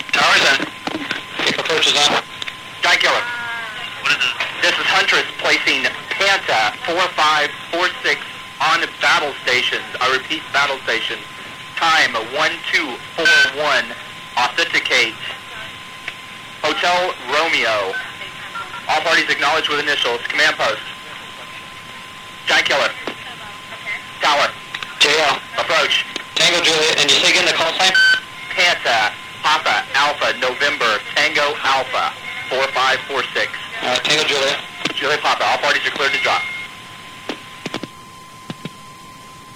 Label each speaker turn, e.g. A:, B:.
A: Tower's in. Approach is on.
B: Giant Killer.
A: What is it?
B: This is Huntress placing Panta 4546 on battle stations. I repeat, battle stations. Time 1241. Authenticate. Hotel Romeo. All parties acknowledged with initials. Command post. Giant Killer. Tower.
A: JL.
B: Approach.
A: Tango Juliet, and you say again the call sign?
B: Panta Papa Alpha November Tango Alpha 4546.
A: Tango Juliet.
B: Juliet Papa. All parties are cleared to drop.